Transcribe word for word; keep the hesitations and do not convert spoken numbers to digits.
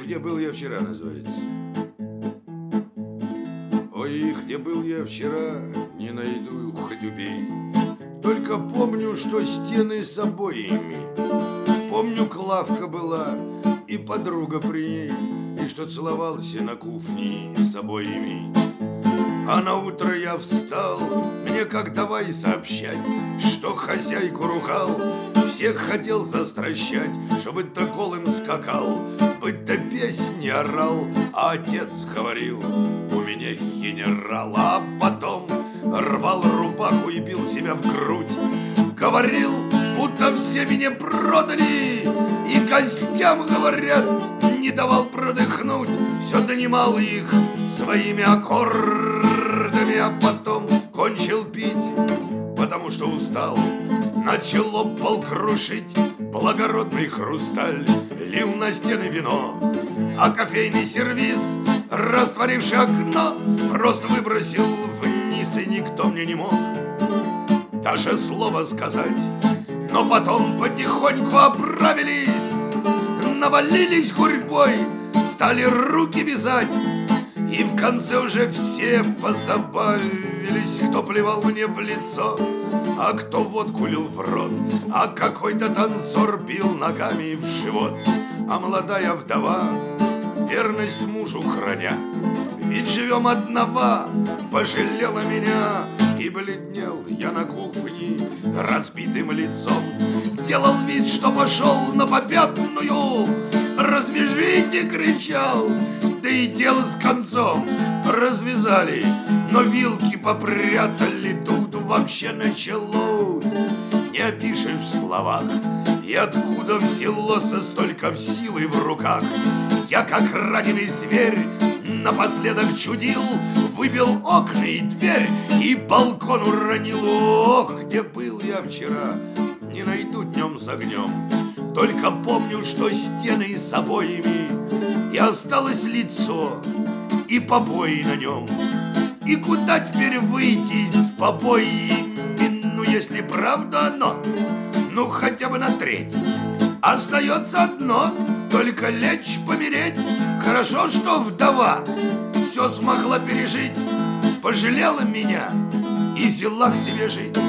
где был я вчера» называется. Ой, где был я вчера, не найду, хоть убей. Только помню, что стены с обоями. Помню, Клавка была и подруга при ней, и что целовался на кухне с обоями. А на утро я встал, мне как давай сообщать, что хозяйку ругал, всех хотел застращать, чтобы то голым скакал, быть то песни орал, а отец говорил: у меня генерал. А потом рвал рубаху и бил себя в грудь, говорил, будто все меня продали, и гостям, говорят, не давал продыхнуть, все донимал их своими аккордами, а потом кончил пить, потому что устал. Начал об пол крушить благородный хрусталь, лил на стены вино, а кофейный сервиз, растворивший окно, просто выбросил вниз, и никто мне не мог даже слова сказать. Но потом потихоньку оправились, навалились гурьбой, стали руки вязать, и в конце уже все позабавились, кто плевал мне в лицо, а кто водку лил в рот, а какой-то танцор бил ногами в живот. А молодая вдова, верность мужу храня, ведь живем одного, пожалела меня. И бледнел я на кухне разбитым лицом, делал вид, что пошел на попятную, развяжите, кричал, да и дело с концом. Развязали, но вилки попрятали, тут вообще началось, не опишешь в словах. И откуда взялось столько силы в руках? Я, как раненый зверь, напоследок чудил, выбил окна и дверь, и балкон уронил. Ох, где был я вчера, не найду днем с огнем. Только помню, что стены с обоями, и осталось лицо, и побои на нем. И куда теперь выйти с побоями? Ну, если правда оно, ну, хотя бы на треть. Остается одно, только лечь, помереть. Хорошо, что вдова все смогла пережить, пожалела меня и взяла к себе жить.